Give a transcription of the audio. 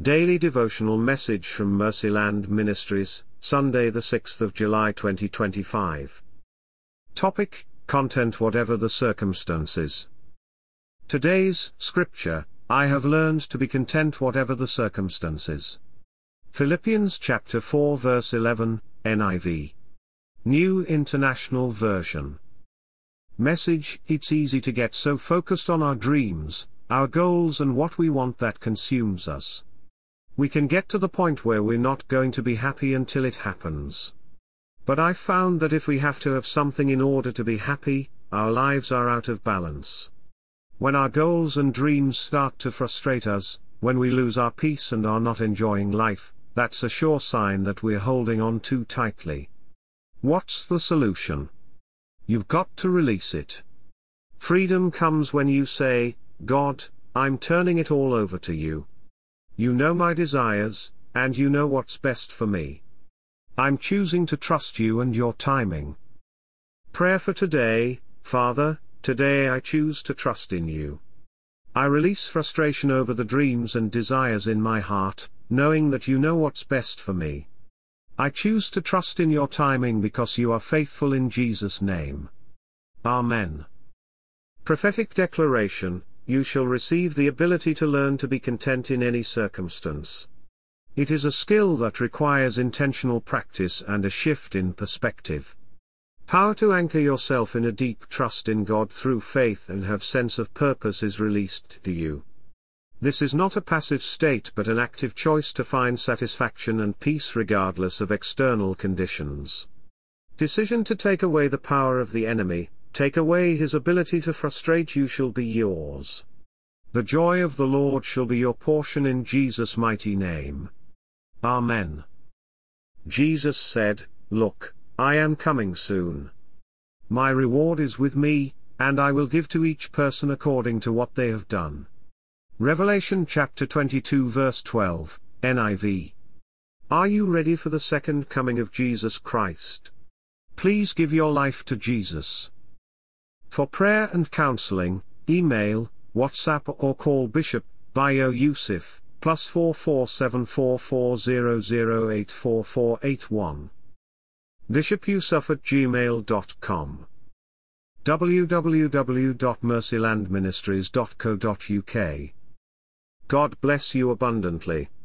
Daily devotional message from Mercyland Ministries, Sunday the 6th of July 2025. Topic: Content whatever the circumstances. Today's scripture: I have learned to be content whatever the circumstances. Philippians chapter 4 verse 11, NIV. New International Version. Message: It's easy to get so focused on our dreams, our goals and what we want that consumes us. We can get to the point where we're not going to be happy until it happens. But I've found that if we have to have something in order to be happy, our lives are out of balance. When our goals and dreams start to frustrate us, when we lose our peace and are not enjoying life, that's a sure sign that we're holding on too tightly. What's the solution? You've got to release it. Freedom comes when you say, God, I'm turning it all over to you. You know my desires, and you know what's best for me. I'm choosing to trust you and your timing. Prayer for today: Father, today I choose to trust in you. I release frustration over the dreams and desires in my heart, knowing that you know what's best for me. I choose to trust in your timing because you are faithful, in Jesus' name. Amen. Prophetic declaration: You shall receive the ability to learn to be content in any circumstance. It is a skill that requires intentional practice and a shift in perspective. Power to anchor yourself in a deep trust in God through faith and have sense of purpose is released to you. This is not a passive state but an active choice to find satisfaction and peace regardless of external conditions. Decision to take away the power of the enemy, take away his ability to frustrate you, shall be yours. The joy of the Lord shall be your portion in Jesus' mighty name. Amen. Jesus said, Look, I am coming soon. My reward is with me, and I will give to each person according to what they have done. Revelation chapter 22 verse 12, NIV. Are you ready for the second coming of Jesus Christ? Please give your life to Jesus. For prayer and counseling, email, WhatsApp or call Bishop Bayo Yusuf, +44 744008 4481. bishopyusuf@gmail.com. www.mercylandministries.co.uk. God bless you abundantly.